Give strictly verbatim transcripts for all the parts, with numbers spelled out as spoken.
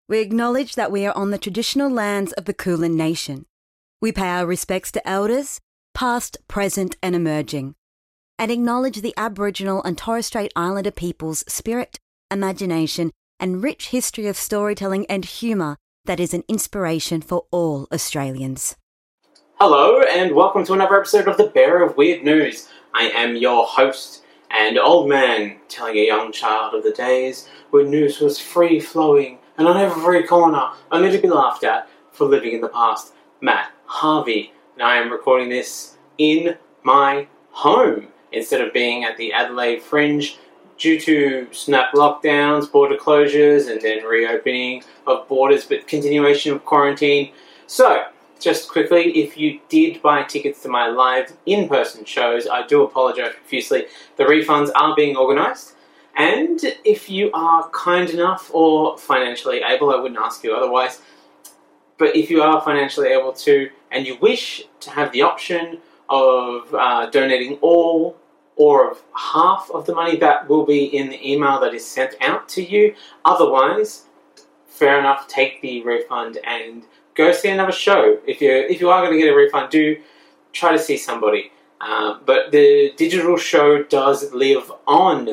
We acknowledge that we are on the traditional lands of the Kulin Nation. We pay our respects to elders, past, present and emerging, and acknowledge the Aboriginal and Torres Strait Islander people's spirit, imagination and rich history of storytelling and humour that is an inspiration for all Australians. Hello and welcome to another episode of The Bearer of Weird News. I am your host and old man telling a young child of the days when news was free-flowing and on every corner, only to be laughed at for living in the past, Matt Harvey. And I am recording this in my home instead of being at the Adelaide Fringe due to snap lockdowns, border closures, and then reopening of borders, but continuation of quarantine. So, just quickly, if you did buy tickets to my live in-person shows, I do apologise profusely. The refunds are being organised. And if you are kind enough or financially able, I wouldn't ask you otherwise, but if you are financially able to and you wish to have the option of uh, donating all or of half of the money, that will be in the email that is sent out to you. Otherwise, fair enough, take the refund and go see another show. If you if you are going to get a refund, do try to see somebody. Uh, but the digital show does live on.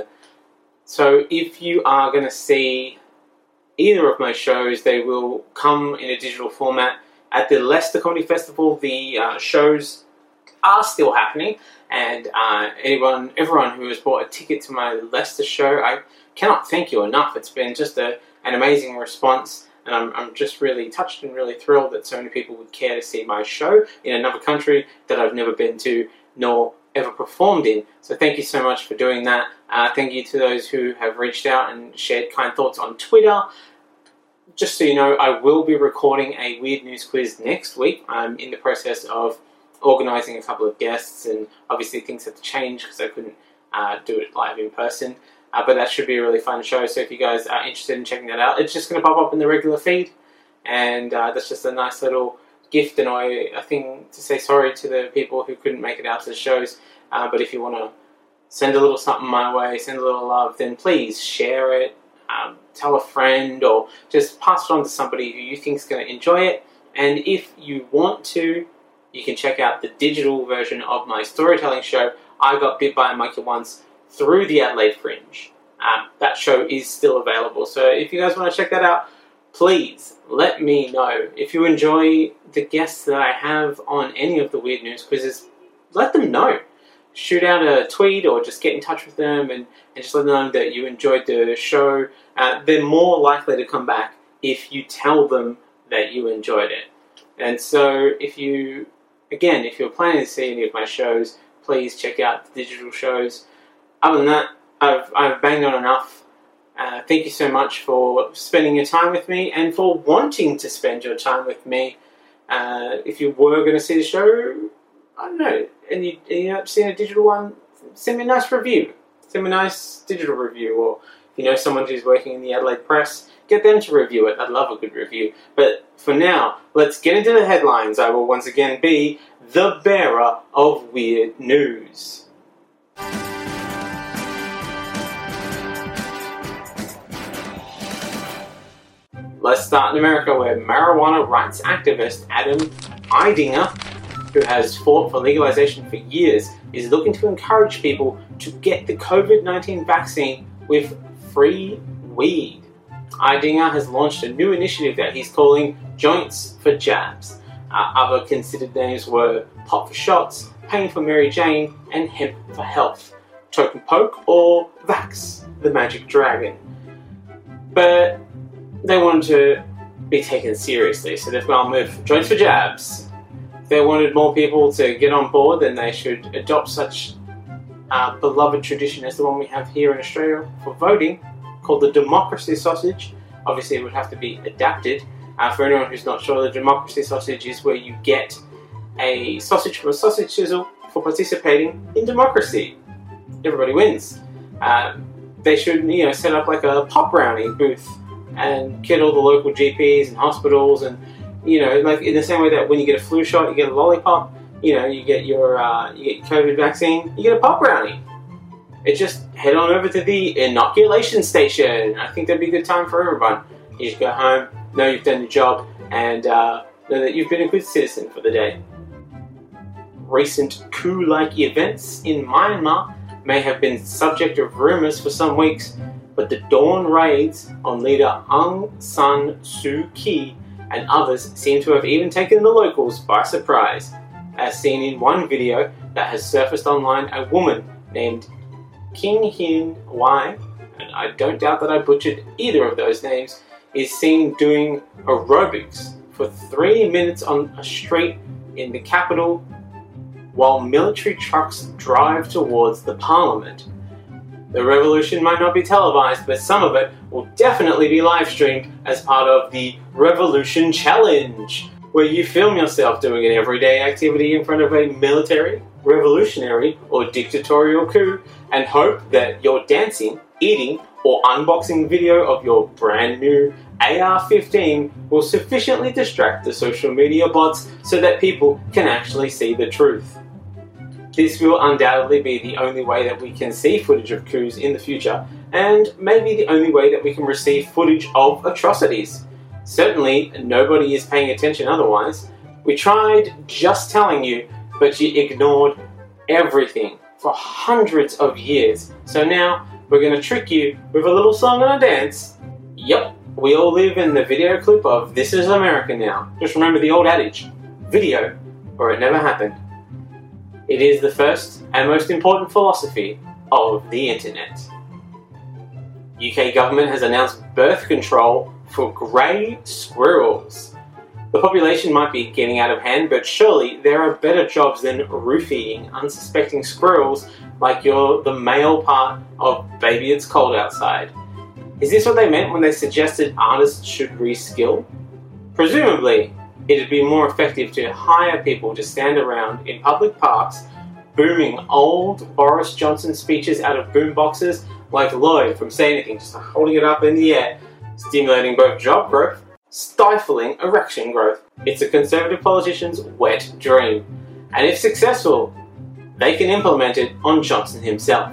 So if you are going to see either of my shows, they will come in a digital format. At the Leicester Comedy Festival, the uh, shows are still happening, and uh, anyone, everyone who has bought a ticket to my Leicester show, I cannot thank you enough. It's been just a, an amazing response, and I'm, I'm just really touched and really thrilled that so many people would care to see my show in another country that I've never been to, nor ever performed in. So thank you so much for doing that. Uh, thank you to those who have reached out and shared kind thoughts on Twitter. Just so you know, I will be recording a Weird News quiz next week. I'm in the process of organising a couple of guests, and obviously things have to change because I couldn't uh, do it live in person. Uh, but that should be a really fun show, so if you guys are interested in checking that out, it's just going to pop up in the regular feed, and uh, that's just a nice little gift and I, a thing to say sorry to the people who couldn't make it out to the shows. Uh, but if you want to send a little something my way, send a little love, then please share it, um, tell a friend, or just pass it on to somebody who you think is going to enjoy it. And if you want to, you can check out the digital version of my storytelling show, I Got Bit by a Monkey Once, through the Adelaide Fringe. Um, that show is still available. So if you guys want to check that out, please let me know. If you enjoy the guests that I have on any of the Weird News quizzes, let them know. Shoot out a tweet or just get in touch with them and, and just let them know that you enjoyed the show. Uh, they're more likely to come back if you tell them that you enjoyed it. And so if you, again, if you're planning to see any of my shows, please check out the digital shows. Other than that, I've, I've banged on enough. Uh, thank you so much for spending your time with me and for wanting to spend your time with me. Uh, if you were going to see the show, I don't know, and you, and you have seen a digital one, send me a nice review. Send me a nice digital review. Or if you know someone who's working in the Adelaide Press, get them to review it. I'd love a good review. But for now, let's get into the headlines. I will once again be the bearer of weird news. Let's start in America, where marijuana rights activist Adam Eidinger, who has fought for legalization for years, is looking to encourage people to get the COVID nineteen vaccine with free weed. Eidinger has launched a new initiative that he's calling Joints for Jabs. Uh, other considered names were Pot for Shots, Pain for Mary Jane, and Hemp for Health, Token Poke, or Vax, the Magic Dragon. But they wanted to be taken seriously, so they've gone with Joints for Jabs. If they wanted more people to get on board, then they should adopt such a beloved tradition as the one we have here in Australia for voting, called the Democracy Sausage. Obviously, it would have to be adapted. Uh, for anyone who's not sure, the Democracy Sausage is where you get a sausage from a sausage sizzle for participating in democracy. Everybody wins. Uh, they should, you know, set up like a pop brownie booth and get all the local G Ps and hospitals, and, you know, like in the same way that when you get a flu shot, you get a lollipop, you know, you get your uh, you get your COVID vaccine, you get a pop brownie. It just head on over to the inoculation station. I think that'd be a good time for everyone. You just go home, know you've done your job and uh, know that you've been a good citizen for the day. Recent coup-like events in Myanmar may have been subject of rumours for some weeks, but the dawn raids on leader Aung San Suu Kyi and others seem to have even taken the locals by surprise. As seen in one video that has surfaced online, a woman named King Hin Wai, and I don't doubt that I butchered either of those names, is seen doing aerobics for three minutes on a street in the capital while military trucks drive towards the parliament. The revolution might not be televised, but some of it will definitely be live streamed as part of the Revolution Challenge, where you film yourself doing an everyday activity in front of a military, revolutionary, or dictatorial coup and hope that your dancing, eating, or unboxing video of your brand new A R fifteen will sufficiently distract the social media bots so that people can actually see the truth. This will undoubtedly be the only way that we can see footage of coups in the future, and maybe the only way that we can receive footage of atrocities. Certainly, nobody is paying attention otherwise. We tried just telling you, but you ignored everything for hundreds of years. So now, we're going to trick you with a little song and a dance. Yep, we all live in the video clip of This Is America Now. Just remember the old adage, video, or it never happened. It is the first and most important philosophy of the internet. U K government has announced birth control for grey squirrels. The population might be getting out of hand, but surely there are better jobs than roofying unsuspecting squirrels like you're the male part of Baby It's Cold Outside. Is this what they meant when they suggested artists should reskill? Presumably, it'd be more effective to hire people to stand around in public parks booming old Boris Johnson speeches out of boomboxes like Lloyd from Say Anything, just holding it up in the air, stimulating both job growth, stifling erection growth. It's a Conservative politician's wet dream, and if successful, they can implement it on Johnson himself.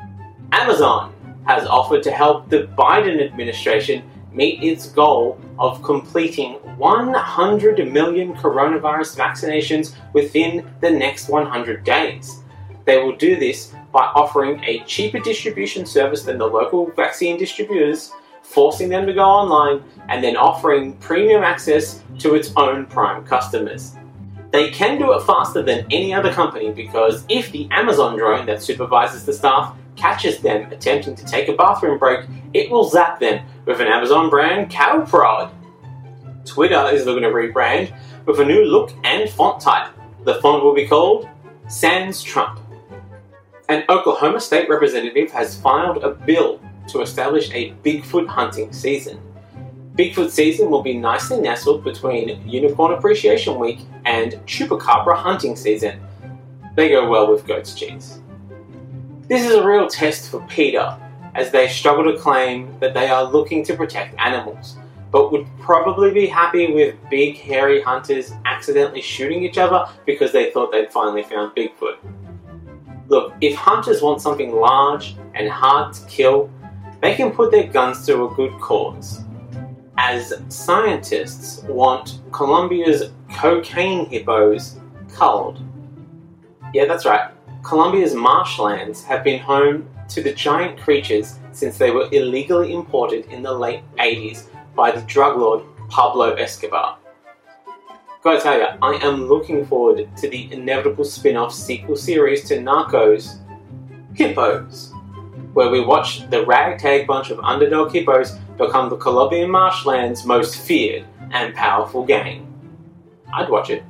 Amazon has offered to help the Biden administration meet its goal of completing one hundred million coronavirus vaccinations within the next one hundred days. They will do this by offering a cheaper distribution service than the local vaccine distributors, forcing them to go online, and then offering premium access to its own Prime customers. They can do it faster than any other company because if the Amazon drone that supervises the staff catches them attempting to take a bathroom break, it will zap them with an Amazon brand cattle prod. Twitter is looking to rebrand with a new look and font type. The font will be called Sans Trump. An Oklahoma state representative has filed a bill to establish a Bigfoot hunting season. Bigfoot season will be nicely nestled between Unicorn Appreciation Week and Chupacabra hunting season. They go well with goat's cheese. This is a real test for PETA, as they struggle to claim that they are looking to protect animals, but would probably be happy with big hairy hunters accidentally shooting each other because they thought they'd finally found Bigfoot. Look, if hunters want something large and hard to kill, they can put their guns to a good cause. As scientists want Colombia's cocaine hippos culled. Yeah, that's right. Colombia's marshlands have been home to the giant creatures since they were illegally imported in the late eighties by the drug lord Pablo Escobar. Gotta tell ya, I am looking forward to the inevitable spin-off sequel series to Narcos, Hippos, where we watch the ragtag bunch of underdog hippos become the Colombian marshlands' most feared and powerful gang. I'd watch it.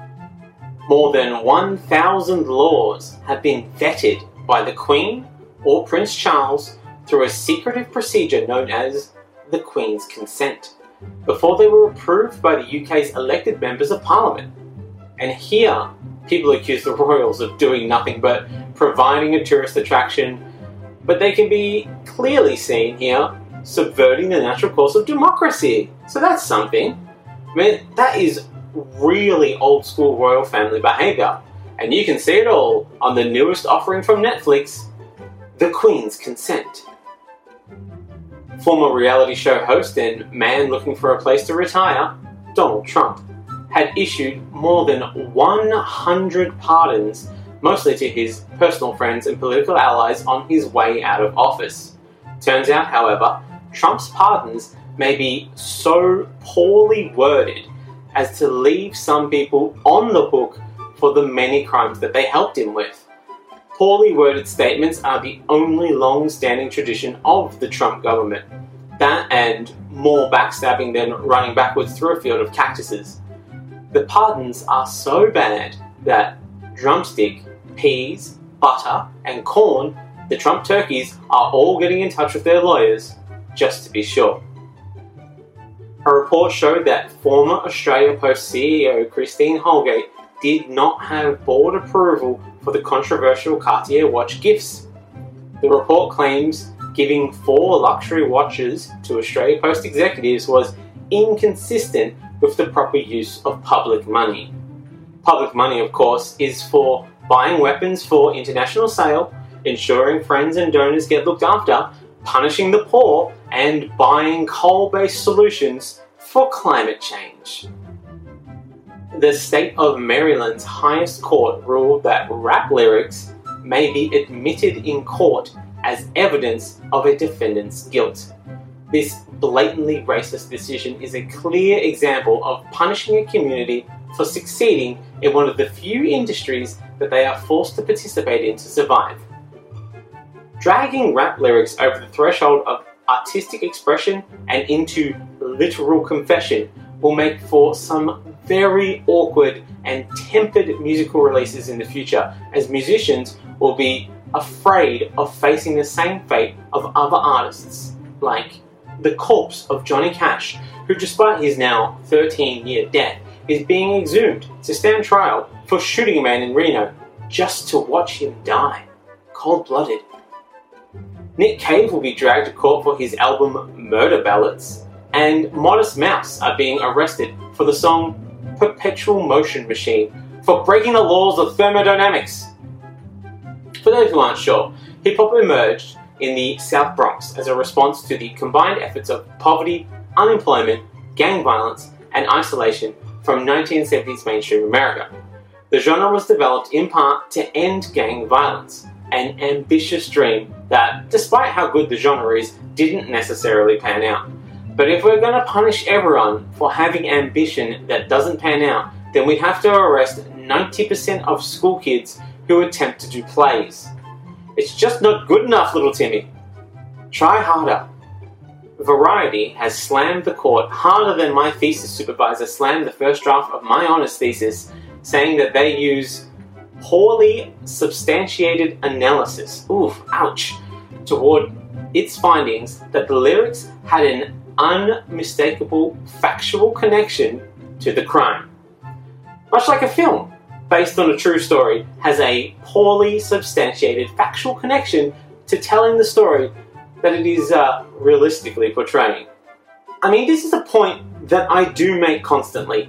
More than one thousand laws have been vetted by the Queen or Prince Charles through a secretive procedure known as the Queen's Consent, before they were approved by the U K's elected members of Parliament. And here, people accuse the royals of doing nothing but providing a tourist attraction, but they can be clearly seen here subverting the natural course of democracy. So that's something. I mean, that is really old school royal family behaviour, and you can see it all on the newest offering from Netflix, The Queen's Consent. Former reality show host and man looking for a place to retire, Donald Trump, had issued more than one hundred pardons, mostly to his personal friends and political allies, on his way out of office. Turns out, however, Trump's pardons may be so poorly worded as to leave some people on the hook for the many crimes that they helped him with. Poorly worded statements are the only long-standing tradition of the Trump government. That and more backstabbing than running backwards through a field of cactuses. The pardons are so bad that drumstick, peas, butter, and corn, the Trump turkeys, are all getting in touch with their lawyers, just to be sure. A report showed that former Australia Post C E O Christine Holgate did not have board approval for the controversial Cartier watch gifts. The report claims giving four luxury watches to Australia Post executives was inconsistent with the proper use of public money. Public money, of course, is for buying weapons for international sale, ensuring friends and donors get looked after, punishing the poor, and buying coal-based solutions for climate change. The state of Maryland's highest court ruled that rap lyrics may be admitted in court as evidence of a defendant's guilt. This blatantly racist decision is a clear example of punishing a community for succeeding in one of the few industries that they are forced to participate in to survive. Dragging rap lyrics over the threshold of artistic expression and into literal confession will make for some very awkward and tempered musical releases in the future, as musicians will be afraid of facing the same fate of other artists, like the corpse of Johnny Cash, who despite his now thirteen-year death is being exhumed to stand trial for shooting a man in Reno just to watch him die, cold-blooded. Nick Cave will be dragged to court for his album Murder Ballads, and Modest Mouse are being arrested for the song Perpetual Motion Machine for breaking the laws of thermodynamics. For those who aren't sure, hip-hop emerged in the South Bronx as a response to the combined efforts of poverty, unemployment, gang violence, and isolation from nineteen seventies mainstream America. The genre was developed in part to end gang violence, an ambitious dream that, despite how good the genre is, didn't necessarily pan out. But if we're going to punish everyone for having ambition that doesn't pan out, then we'd have to arrest ninety percent of school kids who attempt to do plays. It's just not good enough, little Timmy. Try harder. Variety has slammed the court harder than my thesis supervisor slammed the first draft of my honours thesis, saying that they use poorly substantiated analysis, oof, ouch, toward its findings that the lyrics had an unmistakable factual connection to the crime. Much like a film based on a true story has a poorly substantiated factual connection to telling the story that it is uh, realistically portraying. I mean, this is a point that I do make constantly.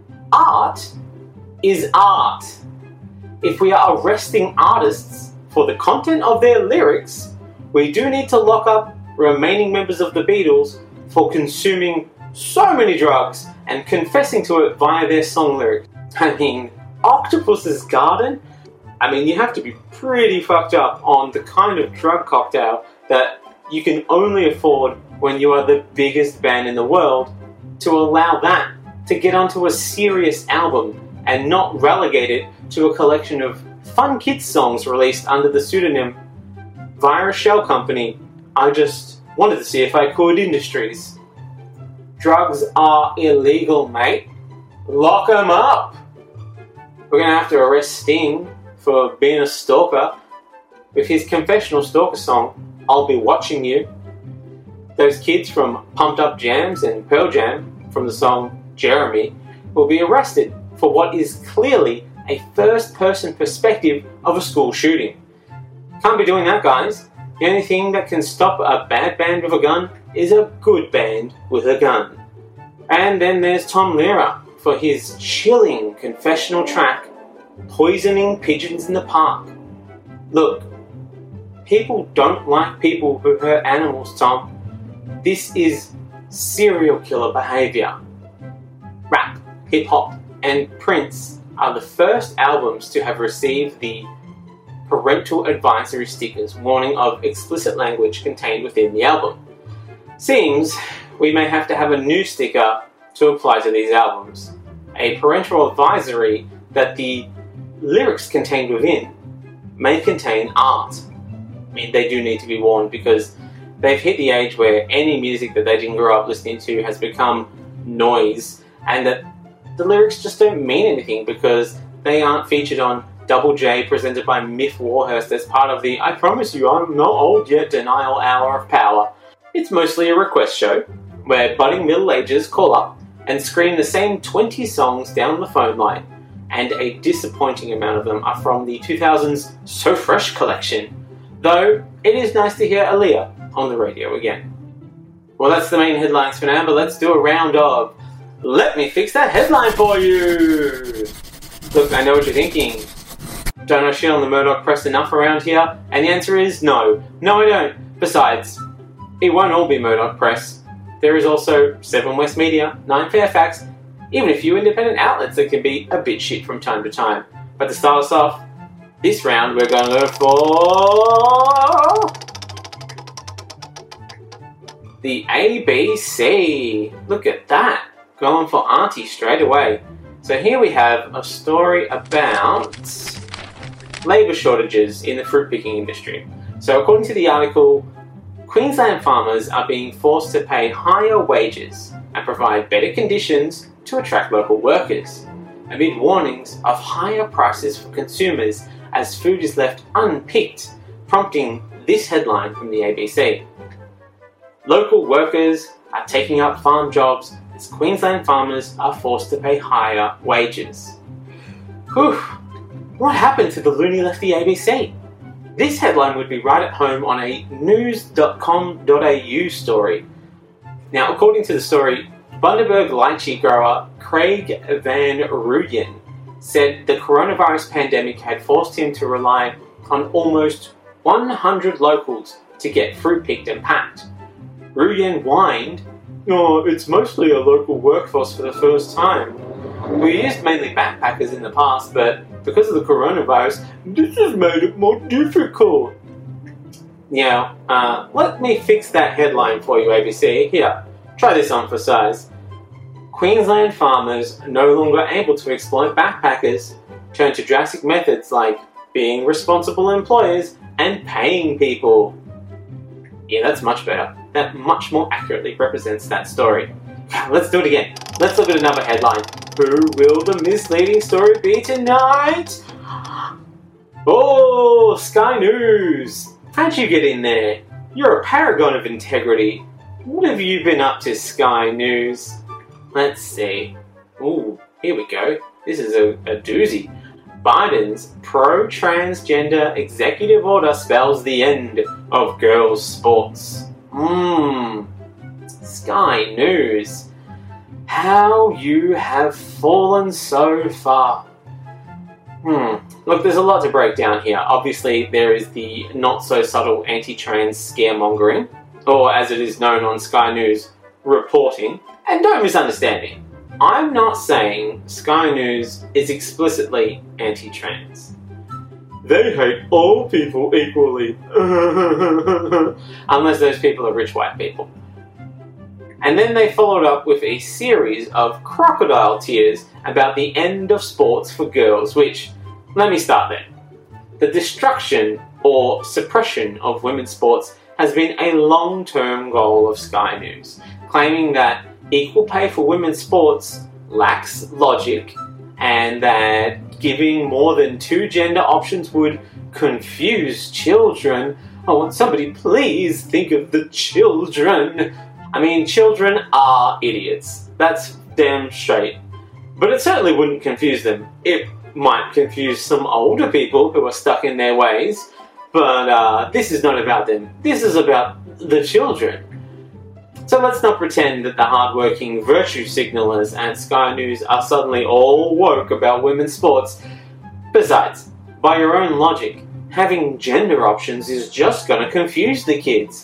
Art is art. If we are arresting artists for the content of their lyrics, we do need to lock up remaining members of the Beatles for consuming so many drugs and confessing to it via their song lyrics. I mean, Octopus's Garden? I mean, you have to be pretty fucked up on the kind of drug cocktail that you can only afford when you are the biggest band in the world to allow that to get onto a serious album and not relegate it to a collection of fun kids songs released under the pseudonym via a shell company. I just wanted to see if I could Industries. Drugs are illegal, mate. Lock 'em up. We're gonna have to arrest Sting for being a stalker with his confessional stalker song, I'll Be Watching You. Those kids from Pumped Up Jams and Pearl Jam from the song Jeremy will be arrested for what is clearly a first-person perspective of a school shooting. Can't be doing that, guys. The only thing that can stop a bad band with a gun is a good band with a gun. And then there's Tom Lehrer for his chilling confessional track, Poisoning Pigeons in the Park. Look, people don't like people who hurt animals, Tom. This is serial killer behaviour. Rap, hip-hop, and Prince are the first albums to have received the parental advisory stickers warning of explicit language contained within the album. Seems we may have to have a new sticker to apply to these albums. A parental advisory that the lyrics contained within may contain art. I mean, they do need to be warned because they've hit the age where any music that they didn't grow up listening to has become noise, and that the lyrics just don't mean anything because they aren't featured on Double J presented by Miff Warhurst as part of the I promise you I'm not old yet denial hour of power. It's mostly a request show where budding middle agers call up and scream the same twenty songs down the phone line, and a disappointing amount of them are from the two thousands So Fresh collection, though it is nice to hear Aaliyah on the radio again. Well, that's the main headlines for now, but let's do a round of Let Me Fix That Headline For You! Look, I know what you're thinking. Don't I shit on the Murdoch press enough around here? And the answer is no. No, I don't. Besides, it won't all be Murdoch press. There is also seven West Media, nine Fairfax, even a few independent outlets that can be a bit shit from time to time. But to start us off, this round we're going to go for the A B C. Look at that. Going for Auntie straight away. So here we have a story about labour shortages in the fruit picking industry. So according to the article, Queensland farmers are being forced to pay higher wages and provide better conditions to attract local workers, amid warnings of higher prices for consumers as food is left unpicked, prompting this headline from the A B C. Local workers are taking up farm jobs as Queensland farmers are forced to pay higher wages. Whew, what happened to the loony lefty A B C? This headline would be right at home on a news dot com dot a u story. Now, according to the story, Bundaberg lychee grower Craig Van Rooyen said the coronavirus pandemic had forced him to rely on almost one hundred locals to get fruit picked and packed. Rooyen whined, "Oh, it's mostly a local workforce for the first time. We used mainly backpackers in the past, but because of the coronavirus, this has made it more difficult." Yeah, uh, let me fix that headline for you, A B C. Here, try this on for size. Queensland farmers no longer able to exploit backpackers turn to drastic methods like being responsible employers and paying people. Yeah, that's much better. That much more accurately represents that story. Let's do it again. Let's look at another headline. Who will the misleading story be tonight? Oh, Sky News. How'd you get in there? You're a paragon of integrity. What have you been up to, Sky News? Let's see. Ooh, here we go. This is a, a doozy. Biden's pro-transgender executive order spells the end of girls' sports. Mmm. Sky News. How you have fallen so far. Hmm. Look, there's a lot to break down here. Obviously, there is the not-so-subtle anti-trans scaremongering, or as it is known on Sky News, reporting. And don't misunderstand me. I'm not saying Sky News is explicitly anti-trans. They hate all people equally. Unless those people are rich white people. And then they followed up with a series of crocodile tears about the end of sports for girls, which, let me start there. The destruction or suppression of women's sports has been a long-term goal of Sky News, claiming that equal pay for women's sports lacks logic and that giving more than two gender options would confuse children. Oh, won't somebody please think of the children? I mean, children are idiots. That's damn straight. But it certainly wouldn't confuse them. It might confuse some older people who are stuck in their ways, but uh, this is not about them. This is about the children. So let's not pretend that the hard-working virtue signalers at Sky News are suddenly all woke about women's sports. Besides, by your own logic, having gender options is just going to confuse the kids.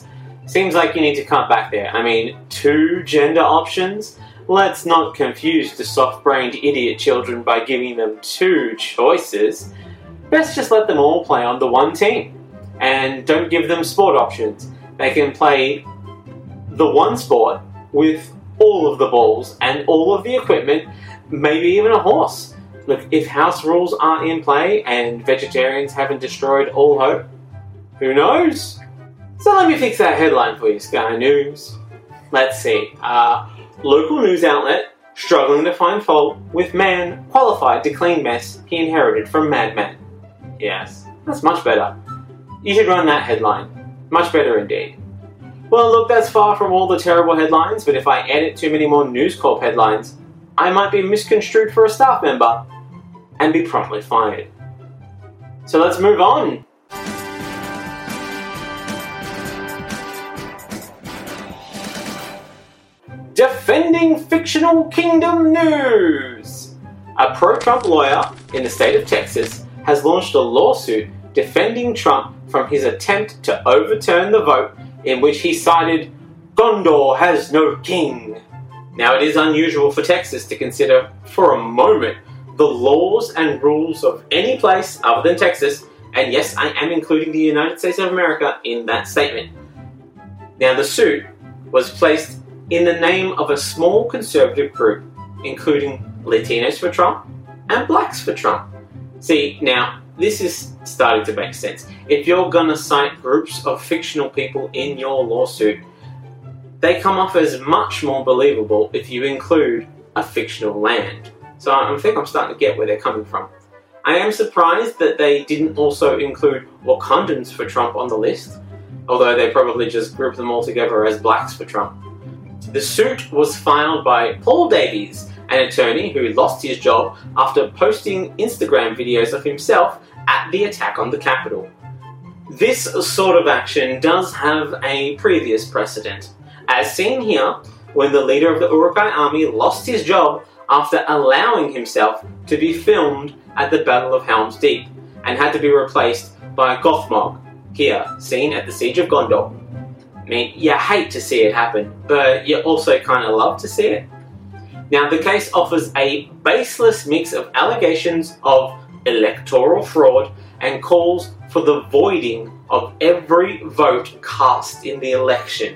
Seems like you need to cut back there. I mean, two gender options? Let's not confuse the soft-brained idiot children by giving them two choices. Best just let them all play on the one team. And don't give them sport options. They can play the one sport with all of the balls and all of the equipment, maybe even a horse. Look, if house rules aren't in play and vegetarians haven't destroyed all hope, who knows? So let me fix that headline for you, Sky News. Let's see. Uh, local news outlet struggling to find fault with man qualified to clean mess he inherited from madman. Yes, that's much better. You should run that headline. Much better indeed. Well, look, that's far from all the terrible headlines, but if I edit too many more News Corp headlines, I might be misconstrued for a staff member and be promptly fired. So let's move on. Defending fictional kingdom news! A pro-Trump lawyer in the state of Texas has launched a lawsuit defending Trump from his attempt to overturn the vote in which he cited Gondor has no king. Now, it is unusual for Texas to consider for a moment the laws and rules of any place other than Texas, and yes, I am including the United States of America in that statement. Now, the suit was placed in the name of a small conservative group, including Latinos for Trump and Blacks for Trump. See, now, this is starting to make sense. If you're gonna cite groups of fictional people in your lawsuit, they come off as much more believable if you include a fictional land. So I think I'm starting to get where they're coming from. I am surprised that they didn't also include Wakandans for Trump on the list, although they probably just grouped them all together as Blacks for Trump. The suit was filed by Paul Davies, an attorney who lost his job after posting Instagram videos of himself at the attack on the Capitol. This sort of action does have a previous precedent, as seen here when the leader of the Uruk-hai army lost his job after allowing himself to be filmed at the Battle of Helm's Deep and had to be replaced by Gothmog, here seen at the Siege of Gondor. I mean, you hate to see it happen, but you also kind of love to see it. Now, the case offers a baseless mix of allegations of electoral fraud and calls for the voiding of every vote cast in the election.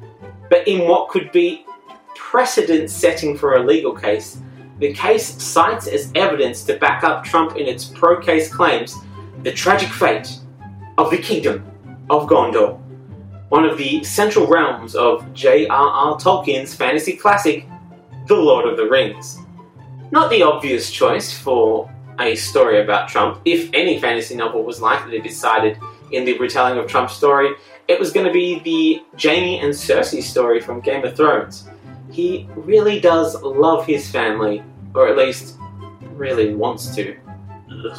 But in what could be precedent-setting for a legal case, the case cites as evidence to back up Trump in its pro-case claims the tragic fate of the Kingdom of Gondor, one of the central realms of J R R Tolkien's fantasy classic, The Lord of the Rings. Not the obvious choice for a story about Trump. If any fantasy novel was likely to be cited in the retelling of Trump's story, it was going to be the Jaime and Cersei story from Game of Thrones. He really does love his family, or at least really wants to. Ugh.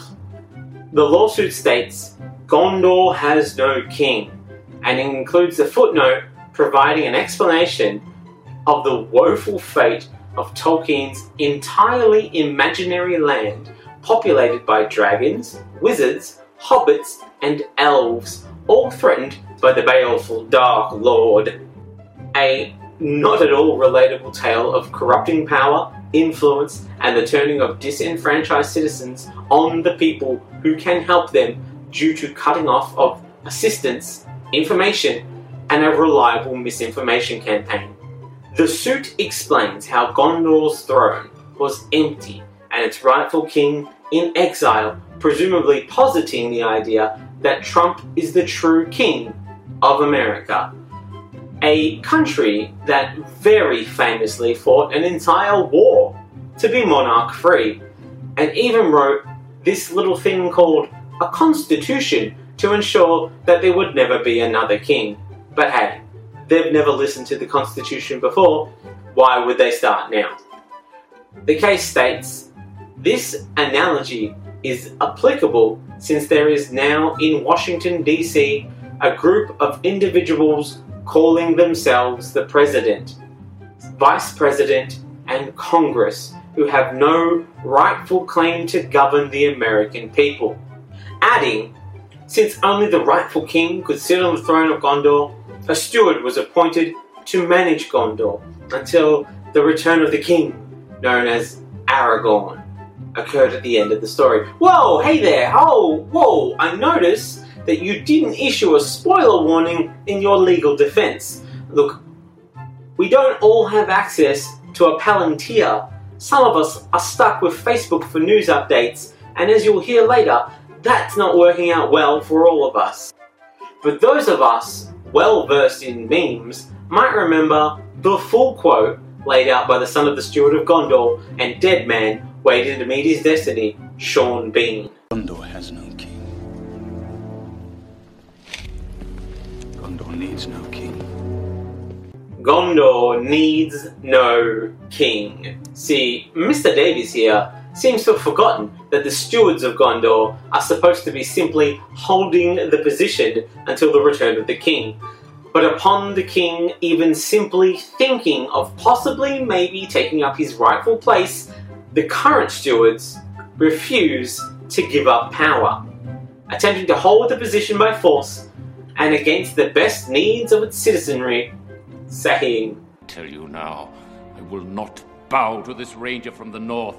The lawsuit states, Gondor has no king, and includes a footnote providing an explanation of the woeful fate of Tolkien's entirely imaginary land populated by dragons, wizards, hobbits, and elves, all threatened by the baleful Dark Lord. A not at all relatable tale of corrupting power, influence, and the turning of disenfranchised citizens on the people who can help them due to cutting off of assistance, information, and a reliable misinformation campaign. The suit explains how Gondor's throne was empty and its rightful king in exile, presumably positing the idea that Trump is the true king of America. A country that very famously fought an entire war to be monarch-free, and even wrote this little thing called a constitution to ensure that there would never be another king. But hey, they've never listened to the Constitution before, why would they start now? The case states, this analogy is applicable since there is now in Washington, D C a group of individuals calling themselves the President, Vice President, and Congress who have no rightful claim to govern the American people. Adding, since only the rightful king could sit on the throne of Gondor, A steward was appointed to manage Gondor until the return of the king, known as Aragorn, occurred at the end of the story. Whoa, hey there, oh, whoa, I noticed that you didn't issue a spoiler warning in your legal defense. Look, we don't all have access to a Palantir. Some of us are stuck with Facebook for news updates, and as you'll hear later, that's not working out well for all of us. But those of us well versed in memes might remember the full quote laid out by the son of the steward of Gondor and dead man waiting to meet his destiny, Sean Bean. Gondor has no king. Gondor needs no king. Gondor needs no king. See, Mister Davies here seems to have forgotten that the stewards of Gondor are supposed to be simply holding the position until the return of the king. But upon the king even simply thinking of possibly maybe taking up his rightful place, the current stewards refuse to give up power, attempting to hold the position by force and against the best needs of its citizenry, saying, I tell you now, I will not bow to this ranger from the north,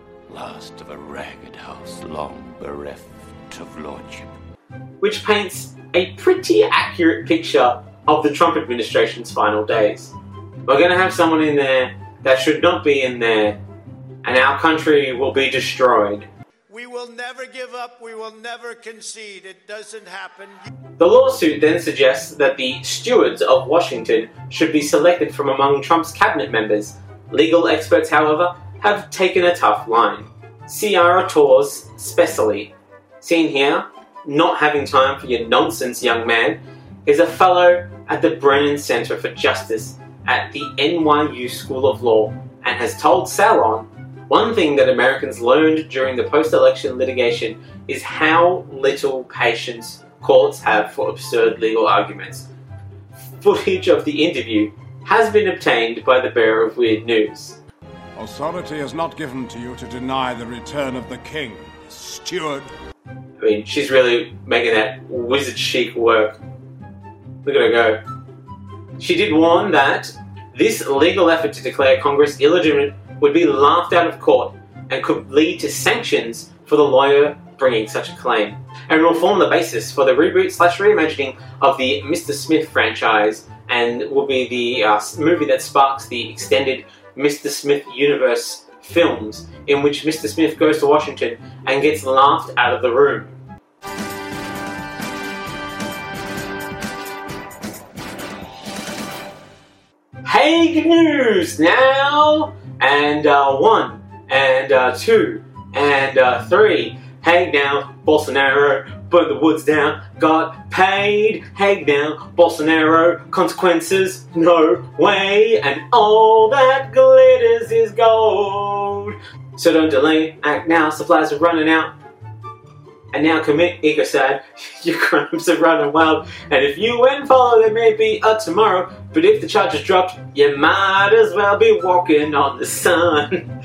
last of a ragged house long bereft of lordship. Which paints a pretty accurate picture of the Trump administration's final days. We're going to have someone in there that should not be in there, and our country will be destroyed. We will never give up, we will never concede, it doesn't happen. The lawsuit then suggests that the stewards of Washington should be selected from among Trump's cabinet members. Legal experts, however, have taken a tough line. Ciara Tours, especially. Seen here, not having time for your nonsense, young man, is a fellow at the Brennan Center for Justice at the N Y U School of Law and has told Salon, one thing that Americans learned during the post-election litigation is how little patience courts have for absurd legal arguments. Footage of the interview has been obtained by the bearer of weird news. Authority is not given to you to deny the return of the king, steward. I mean, she's really making that wizard chic work. Look at her go. She did warn that this legal effort to declare Congress illegitimate would be laughed out of court and could lead to sanctions for the lawyer bringing such a claim, and will form the basis for the reboot slash reimagining of the Mister Smith franchise, and will be the uh, movie that sparks the extended Mister Smith universe films, in which Mister Smith goes to Washington and gets laughed out of the room. Haig News now! And uh, one, and uh, two, and uh, three. Haig down, Bolsonaro, burn the woods down, got paid. Haig down, Bolsonaro, consequences, no way, and all that glitters is gold. So don't delay, act now, supplies are running out. And now commit ecocide, your crimes are running wild. And if you win follow, there may be a tomorrow. But if the charge is dropped, you might as well be walking on the sun.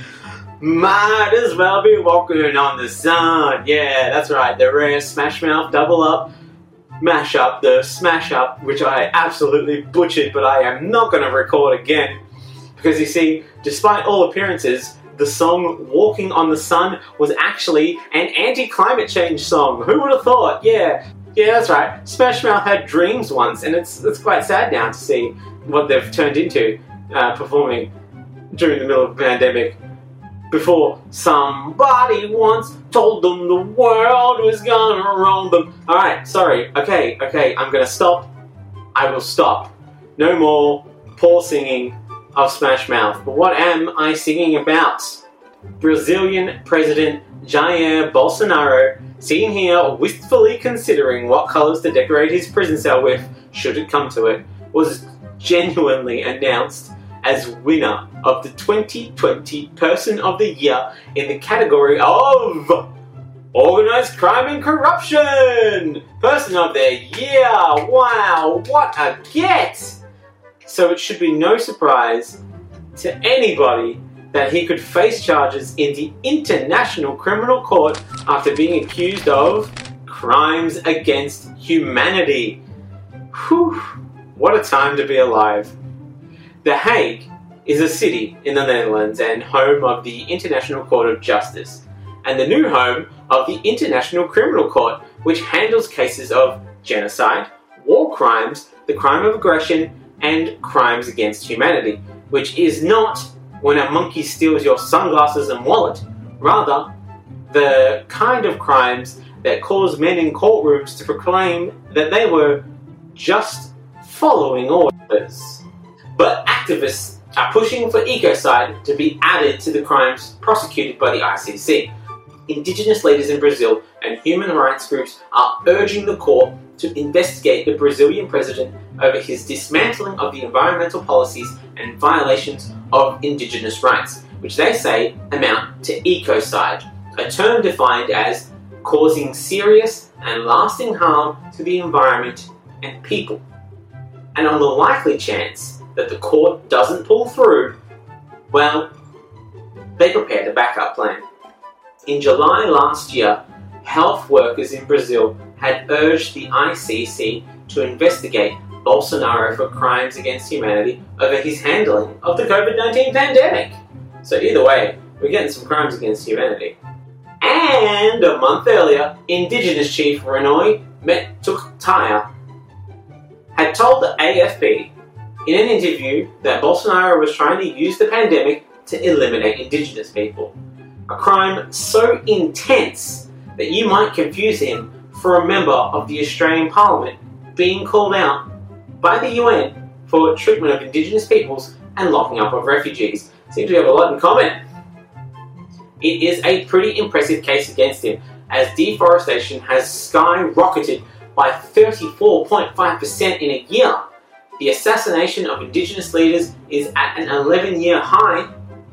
Might as well be walking on the sun. Yeah, that's right, the rare Smash Mouth double up, mash up, the smash up, which I absolutely butchered, but I am not going to record again. Because you see, despite all appearances, the song Walking on the Sun was actually an anti-climate change song. Who would have thought? Yeah, yeah, that's right. Smash Mouth had dreams once, and it's it's quite sad now to see what they've turned into uh, performing during the middle of the pandemic. Before somebody once told them the world was gonna roll them. Alright, sorry. Okay, okay, I'm gonna stop. I will stop. No more poor singing of Smash Mouth. But what am I singing about? Brazilian President Jair Bolsonaro, seen here wistfully considering what colours to decorate his prison cell with, should it come to it, was genuinely announced as winner of the twenty twenty Person of the Year in the category of Organised Crime and Corruption! Person of the Year! Wow, what a get! So it should be no surprise to anybody that he could face charges in the International Criminal Court after being accused of crimes against humanity. Whew. What a time to be alive. The Hague is a city in the Netherlands and home of the International Court of Justice, and the new home of the International Criminal Court, which handles cases of genocide, war crimes, the crime of aggression, and crimes against humanity, which is not when a monkey steals your sunglasses and wallet, rather the kind of crimes that cause men in courtrooms to proclaim that they were just following orders. But activists are pushing for ecocide to be added to the crimes prosecuted by the I C C. Indigenous leaders in Brazil and human rights groups are urging the court to investigate the Brazilian president over his dismantling of the environmental policies and violations of indigenous rights, which they say amount to ecocide, a term defined as causing serious and lasting harm to the environment and people. And on the likely chance that the court doesn't pull through, well, they prepared a backup plan. In July last year, health workers in Brazil had urged the I C C to investigate Bolsonaro for crimes against humanity over his handling of the COVID nineteen pandemic. So either way, we're getting some crimes against humanity. And a month earlier, Indigenous Chief Renoi Metuktaia had told the A F P in an interview that Bolsonaro was trying to use the pandemic to eliminate Indigenous people. A crime so intense that you might confuse him for a member of the Australian Parliament being called out by the U N for treatment of Indigenous peoples and locking up of refugees. Seems we have a lot in common. It is a pretty impressive case against him, as deforestation has skyrocketed by thirty-four point five percent in a year. The assassination of Indigenous leaders is at an eleven-year high,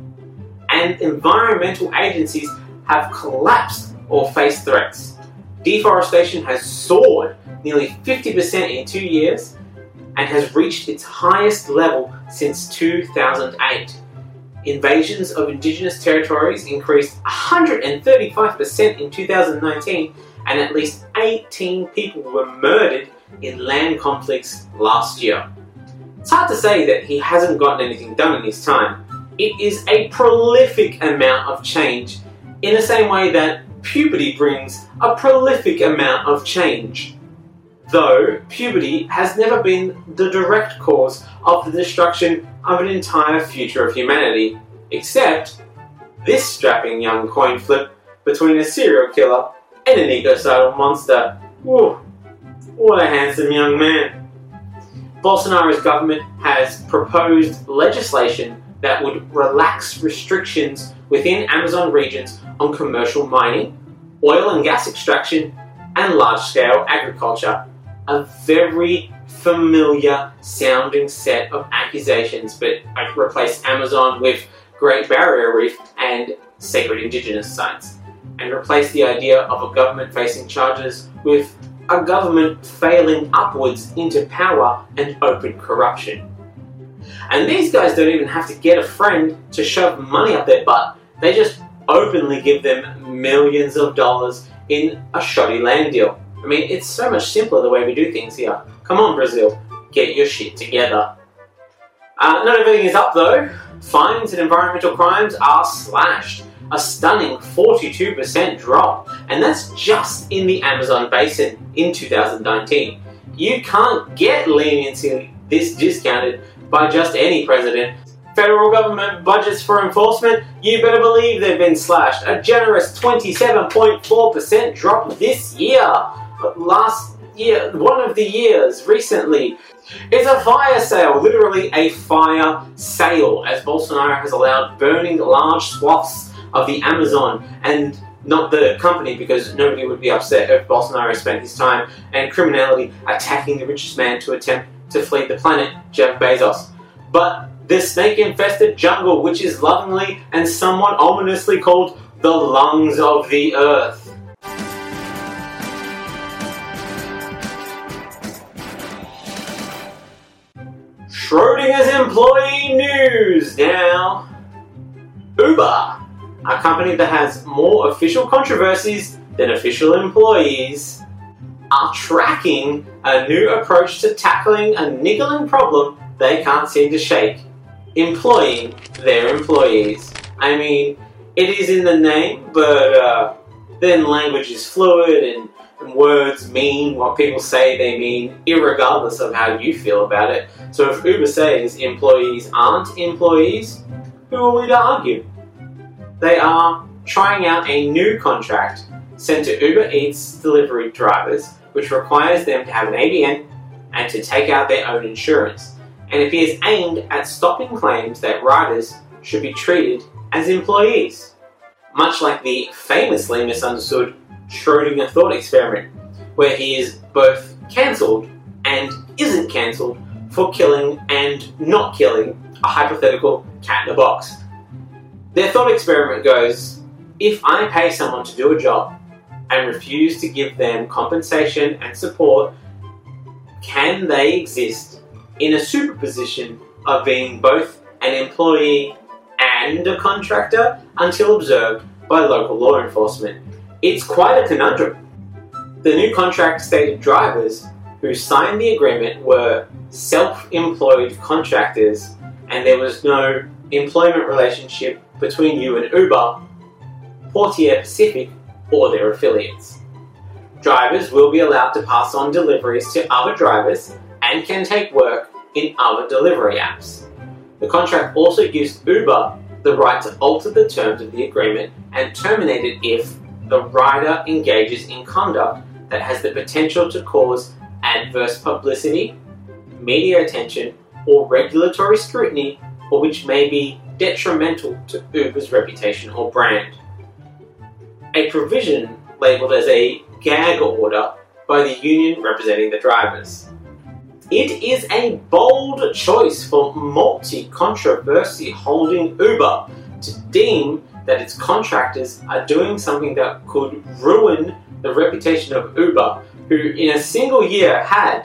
and environmental agencies have collapsed or faced threats. Deforestation has soared nearly fifty percent in two years and has reached its highest level since two thousand eight. Invasions of Indigenous territories increased one hundred thirty-five percent in two thousand nineteen, and at least eighteen people were murdered in land conflicts last year. It's hard to say that he hasn't gotten anything done in his time. It is a prolific amount of change, in the same way that puberty brings a prolific amount of change. Though puberty has never been the direct cause of the destruction of an entire future of humanity, except this strapping young coin flip between a serial killer and an ecocidal monster. Whew, what a handsome young man. Bolsonaro's government has proposed legislation that would relax restrictions within Amazon regions on commercial mining, oil and gas extraction, and large-scale agriculture. A very familiar sounding set of accusations, but I've replaced Amazon with Great Barrier Reef and sacred indigenous sites, and replaced the idea of a government facing charges with a government failing upwards into power and open corruption. And these guys don't even have to get a friend to shove money up their butt. They just openly give them millions of dollars in a shoddy land deal. I mean, it's so much simpler the way we do things here. Come on, Brazil, get your shit together. Uh, not everything is up though. Fines and environmental crimes are slashed. A stunning forty-two percent drop. And that's just in the Amazon basin in two thousand nineteen. You can't get leniency this discounted by just any president. Federal government budgets for enforcement, you better believe they've been slashed. A generous twenty-seven point four percent drop this year. But last year, one of the years recently, is a fire sale, literally a fire sale, as Bolsonaro has allowed burning large swaths of the Amazon, and not the company, because nobody would be upset if Bolsonaro spent his time and criminality attacking the richest man to attempt to flee the planet, Jeff Bezos. But the snake-infested jungle, which is lovingly and somewhat ominously called the lungs of the earth. Schrodinger's employee news now. Uber, a company that has more official controversies than official employees, are tracking a new approach to tackling a niggling problem they can't seem to shake: employing their employees. I mean, it is in the name, but uh, then language is fluid and, and words mean what people say they mean, irregardless of how you feel about it. So if Uber says employees aren't employees, who are we to argue? They are trying out a new contract sent to Uber Eats delivery drivers, which requires them to have an A B N and to take out their own insurance, and it is aimed at stopping claims that riders should be treated as employees, much like the famously misunderstood Schrödinger thought experiment, where he is both cancelled and isn't cancelled for killing and not killing a hypothetical cat in a box. Their thought experiment goes: if I pay someone to do a job and refuse to give them compensation and support, can they exist in a superposition of being both an employee and a contractor until observed by local law enforcement? It's quite a conundrum. The new contract stated drivers who signed the agreement were self-employed contractors, and there was no employment relationship between you and Uber, Portier Pacific, or their affiliates. Drivers will be allowed to pass on deliveries to other drivers and can take work in other delivery apps. The contract also gives Uber the right to alter the terms of the agreement and terminate it if the rider engages in conduct that has the potential to cause adverse publicity, media attention, or regulatory scrutiny, or which may be detrimental to Uber's reputation or brand. A provision labelled as a gag order by the union representing the drivers. It is a bold choice for multi-controversy holding Uber to deem that its contractors are doing something that could ruin the reputation of Uber, who in a single year had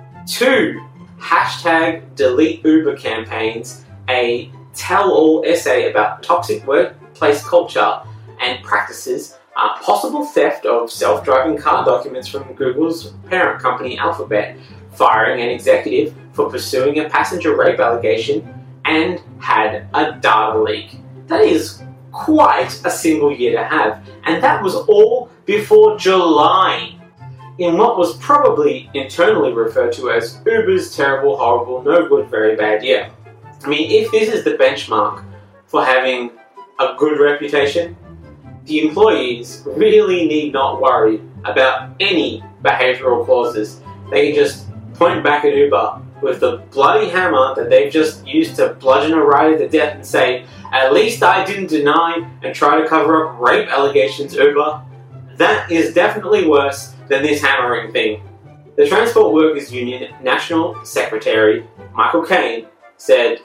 two hashtag delete Uber campaigns, a tell-all essay about toxic workplace culture and practices, uh, possible theft of self-driving car documents from Google's parent company Alphabet, firing an executive for pursuing a passenger rape allegation, and had a data leak. That is quite a single year to have, and that was all before July, in what was probably internally referred to as Uber's terrible, horrible, no good, very bad year. I mean, if this is the benchmark for having a good reputation, the employees really need not worry about any behavioural clauses. They can just point back at Uber with the bloody hammer that they've just used to bludgeon a rider to death and say, "At least I didn't deny and try to cover up rape allegations, Uber." That is definitely worse than this hammering thing. The Transport Workers Union National Secretary, Michael Caine, said,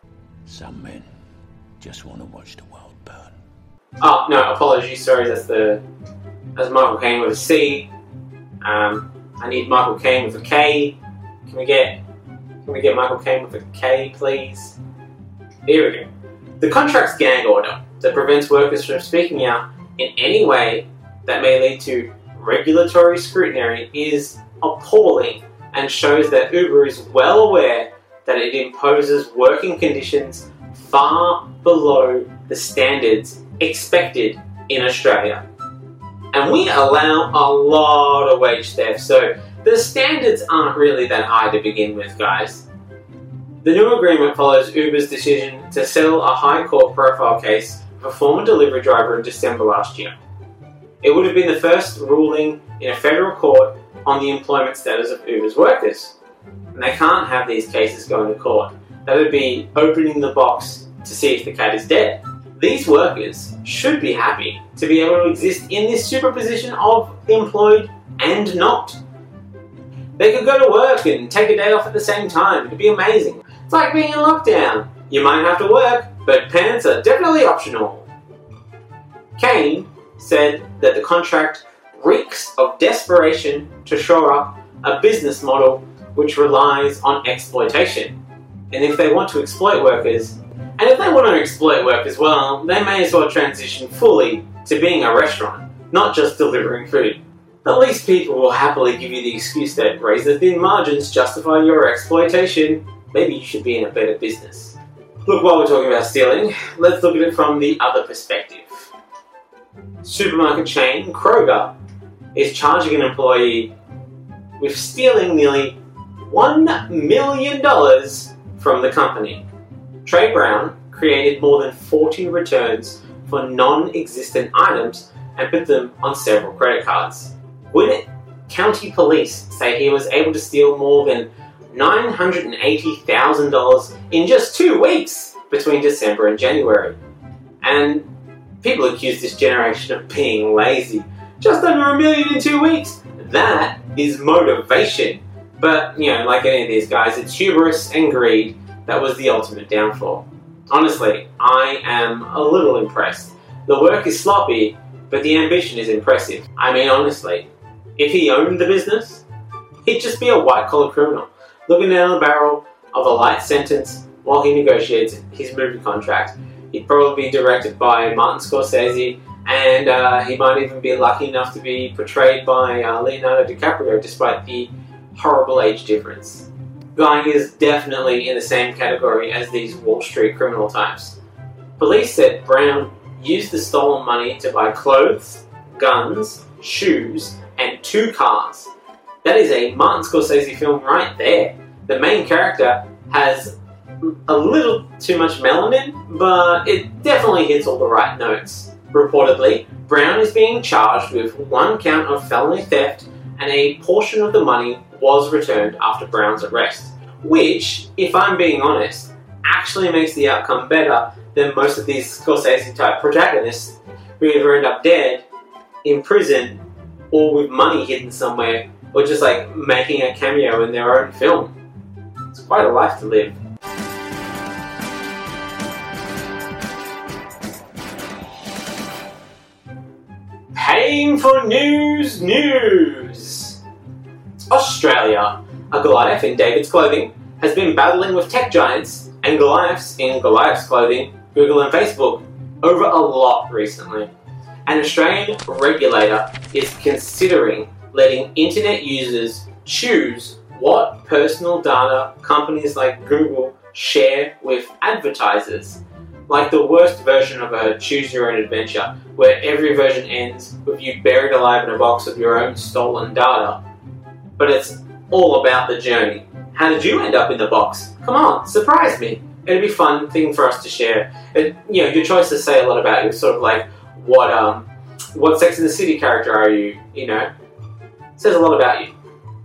"Some men just want to watch the world burn." Oh, no, apologies, sorry, that's the that's Michael Caine with a C. Um, I need Michael Caine with a K. Can we get can we get Michael Caine with a K, please? Here we go. The contract's gag order that prevents workers from speaking out in any way that may lead to regulatory scrutiny is appalling and shows that Uber is well aware that it imposes working conditions far below the standards expected in Australia. And we allow a lot of wage theft, so the standards aren't really that high to begin with, guys. The new agreement follows Uber's decision to settle a high court profile case of a former delivery driver in December last year. It would have been the first ruling in a federal court on the employment status of Uber's workers. And they can't have these cases going to court. That would be opening the box to see if the cat is dead. These workers should be happy to be able to exist in this superposition of employed and not. They could go to work and take a day off at the same time. It'd be amazing. It's like being in lockdown. You might have to work, but pants are definitely optional. Caine said that the contract reeks of desperation to shore up a business model which relies on exploitation. And if they want to exploit workers, and if they want to exploit workers, well, they may as well transition fully to being a restaurant, not just delivering food. at least people will happily give you the excuse that razor-thin margins justify your exploitation. Maybe you should be in a better business. Look, while we're talking about stealing, let's look at it from the other perspective. Supermarket chain Kroger is charging an employee with stealing nearly one million dollars from the company. Trey Brown created more than forty returns for non-existent items and put them on several credit cards. Gwinnett County Police say he was able to steal more than nine hundred eighty thousand dollars in just two weeks between December and January. And people accuse this generation of being lazy. Just under a million in two weeks? That is motivation. But, you know, like any of these guys, it's hubris and greed that was the ultimate downfall. Honestly, I am a little impressed. The work is sloppy, but the ambition is impressive. I mean, honestly, if he owned the business, he'd just be a white-collar criminal, looking down the barrel of a light sentence while he negotiates his movie contract. He'd probably be directed by Martin Scorsese, and uh, he might even be lucky enough to be portrayed by uh, Leonardo DiCaprio, despite the horrible age difference. Guy is definitely in the same category as these Wall Street criminal types. Police said Brown used the stolen money to buy clothes, guns, shoes, and two cars. That is a Martin Scorsese film right there. The main character has a little too much melanin, but it definitely hits all the right notes. Reportedly, Brown is being charged with one count of felony theft, and a portion of the money was returned after Brown's arrest, which, if I'm being honest, actually makes the outcome better than most of these Scorsese-type protagonists who either end up dead, in prison, or with money hidden somewhere, or just like making a cameo in their own film. It's quite a life to live. Painful news, news! Australia, a Goliath in David's clothing, has been battling with tech giants and Goliaths in Goliath's clothing, Google and Facebook, over a lot recently. An Australian regulator is considering letting internet users choose what personal data companies like Google share with advertisers. Like the worst version of a choose your own adventure, where every version ends with you buried alive in a box of your own stolen data. But it's all about the journey. How did you end up in the box? Come on, surprise me. It'd be a fun thing for us to share. It, you know, your choices say a lot about you. Sort of like, what um, what Sex and the City character are you? You know, it says a lot about you.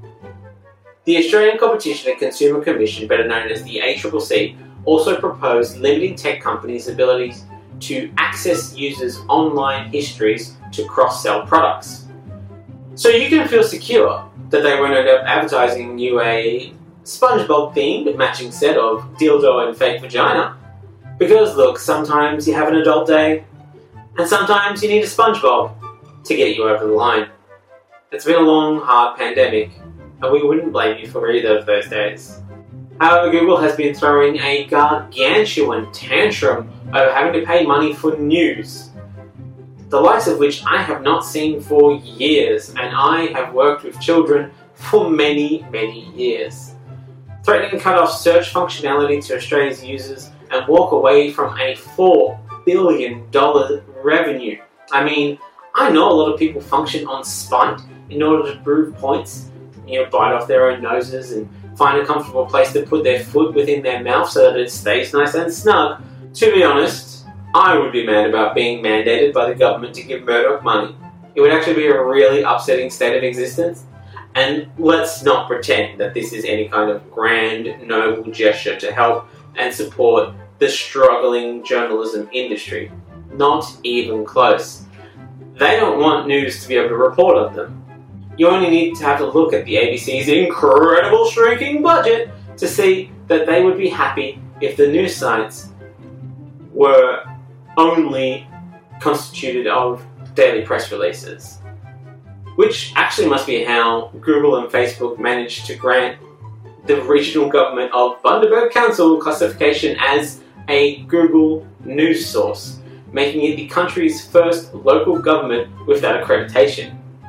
The Australian Competition and Consumer Commission, better known as the A C C C, also proposed limiting tech companies' ability to access users' online histories to cross-sell products. So you can feel secure that they won't end up advertising you a SpongeBob-themed matching set of dildo and fake vagina. Because look, sometimes you have an adult day, and sometimes you need a SpongeBob to get you over the line. It's been a long, hard pandemic, and we wouldn't blame you for either of those days. However, Google has been throwing a gargantuan tantrum over having to pay money for news, the likes of which I have not seen for years, and I have worked with children for many, many years. Threatening to cut off search functionality to Australia's users and walk away from a four billion dollars revenue. I mean, I know a lot of people function on spite in order to prove points, you know, bite off their own noses and find a comfortable place to put their foot within their mouth so that it stays nice and snug. To be honest, I would be mad about being mandated by the government to give Murdoch money. It would actually be a really upsetting state of existence. And let's not pretend that this is any kind of grand, noble gesture to help and support the struggling journalism industry. Not even close. They don't want news to be able to report on them. You only need to have a look at the A B C's incredible shrinking budget to see that they would be happy if the news sites were only constituted of daily press releases. Which actually must be how Google and Facebook managed to grant the regional government of Bundaberg Council classification as a Google news source, making it the country's first local government with that accreditation.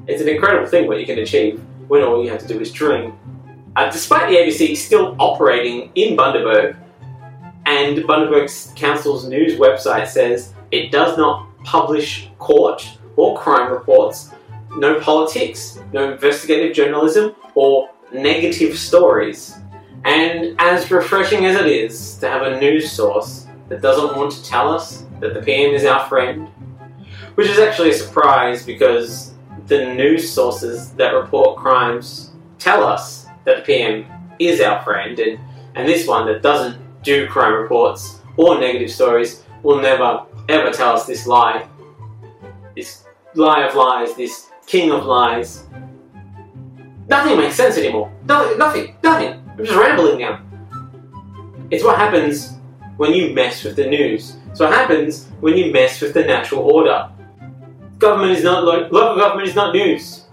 It's an incredible thing what you can achieve when all you have to do is dream. Uh, despite the A B C still operating in Bundaberg, and Bundaberg Council's news website says it does not publish court or crime reports, no politics, no investigative journalism, or negative stories. And as refreshing as it is to have a news source that doesn't want to tell us that the P M is our friend, which is actually a surprise because the news sources that report crimes tell us that the P M is our friend, and, and this one that doesn't do crime reports or negative stories will never ever tell us this lie. This lie of lies, this king of lies. Nothing makes sense anymore. Nothing, nothing, nothing. I'm just rambling now. It's what happens when you mess with the news. It's what happens when you mess with the natural order. Government is not, lo- local government is not news.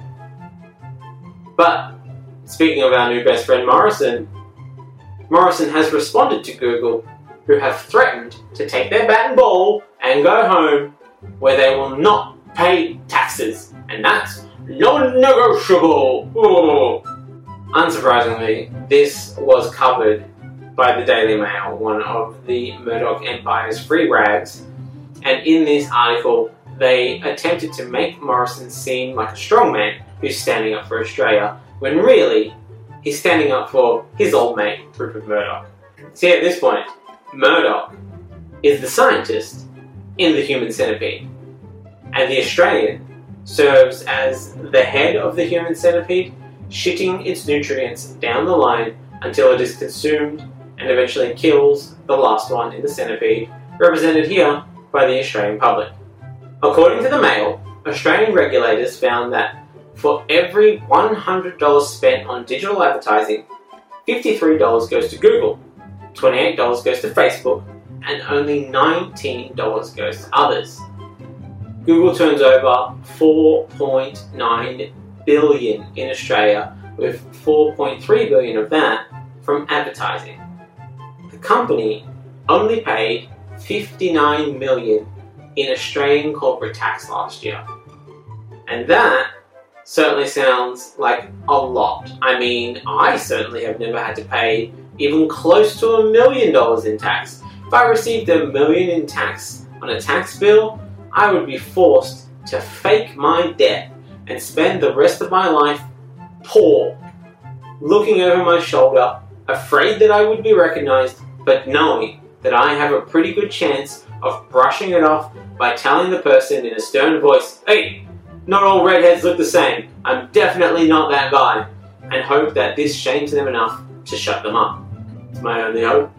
But, speaking of our new best friend Morrison, Morrison has responded to Google, who have threatened to take their bat and ball and go home where they will not pay taxes. And that's non-negotiable. Ooh. Unsurprisingly, this was covered by the Daily Mail, one of the Murdoch Empire's free rags, and in this article they attempted to make Morrison seem like a strongman who's standing up for Australia, when really he's standing up for his old mate, Rupert Murdoch. See, at this point, Murdoch is the scientist in the human centipede, and the Australian serves as the head of the human centipede, shitting its nutrients down the line until it is consumed and eventually kills the last one in the centipede, represented here by the Australian public. According to the Mail, Australian regulators found that for every one hundred dollars spent on digital advertising, fifty-three dollars goes to Google, twenty-eight dollars goes to Facebook, and only nineteen dollars goes to others. Google turns over four point nine billion dollars in Australia, with four point three billion dollars of that from advertising. The company only paid fifty-nine million dollars in Australian corporate tax last year. And that certainly sounds like a lot. I mean, I certainly have never had to pay even close to a million dollars in tax. If I received a million in tax on a tax bill, I would be forced to fake my debt and spend the rest of my life poor, looking over my shoulder, afraid that I would be recognized, but knowing that I have a pretty good chance of brushing it off by telling the person in a stern voice, "Hey, not all redheads look the same. I'm definitely not that guy," and hope that this shames them enough to shut them up. It's my only hope.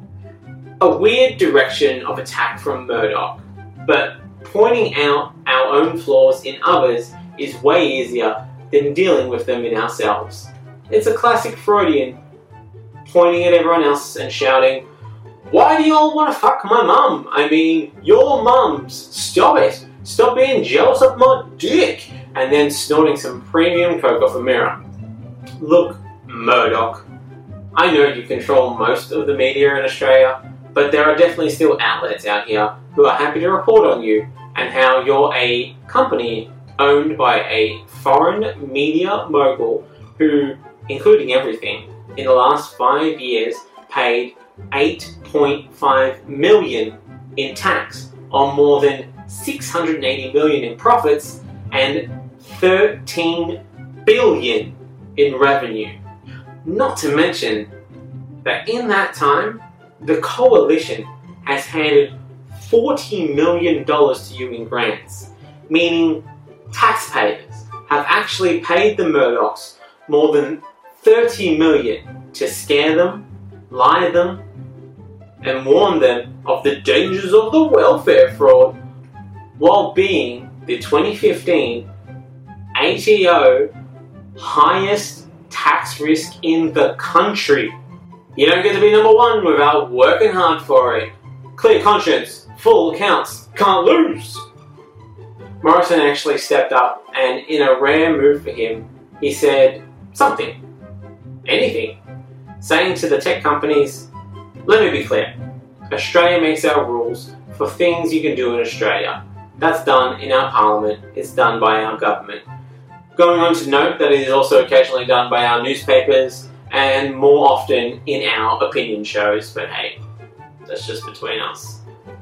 A weird direction of attack from Murdoch, but pointing out our own flaws in others is way easier than dealing with them in ourselves. It's a classic Freudian, pointing at everyone else and shouting, "Why do you all want to fuck my mum? I mean, your mums. Stop it. Stop being jealous of my dick," and then snorting some premium coke off a mirror. Look, Murdoch, I know you control most of the media in Australia, but there are definitely still outlets out here who are happy to report on you and how you're a company owned by a foreign media mogul who, including everything, in the last five years paid eight point five million dollars in tax on more than six hundred eighty million dollars in profits and thirteen billion dollars in revenue. Not to mention that in that time, the coalition has handed forty million dollars to you in grants, meaning taxpayers have actually paid the Murdochs more than thirty million dollars to scare them, lie them, and warn them of the dangers of the welfare fraud, while being the twenty fifteen A T O highest tax risk in the country. You don't get to be number one without working hard for it. Clear conscience, full accounts, can't lose. Morrison actually stepped up, and in a rare move for him, he said something, anything, saying to the tech companies, "Let me be clear. Australia makes our rules for things you can do in Australia. That's done in our parliament, it's done by our government. Going on to note that it is also occasionally done by our newspapers and more often in our opinion shows, but hey, that's just between us.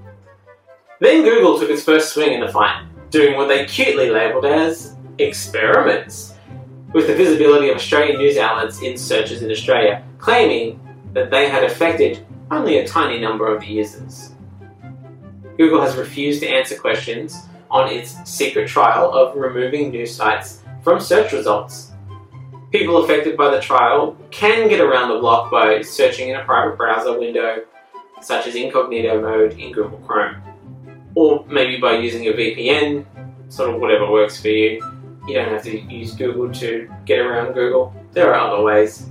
Then Google took its first swing in the fight, doing what they cutely labelled as experiments with the visibility of Australian news outlets in searches in Australia, claiming that they had affected only a tiny number of the users. Google has refused to answer questions on its secret trial of removing news sites from search results. People affected by the trial can get around the block by searching in a private browser window, such as incognito mode in Google Chrome, or maybe by using a V P N, sort of whatever works for you. You don't have to use Google to get around Google. There are other ways.